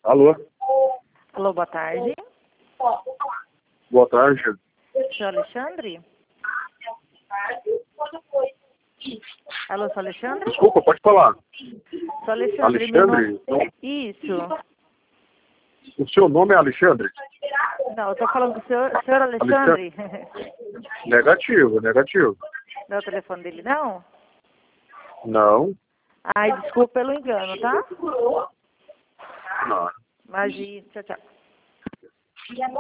Alô? Alô, boa tarde. Boa tarde. Seu Alexandre? Alô, seu Alexandre? Desculpa, pode falar. Seu Alexandre, Alexandre? Isso. O seu nome é Alexandre? Não, eu tô falando com o senhor Alexandre. Negativo. Não é o telefone dele, não? Não. Ai, desculpa pelo engano, tá? Não. Imagina. Tchau, tchau.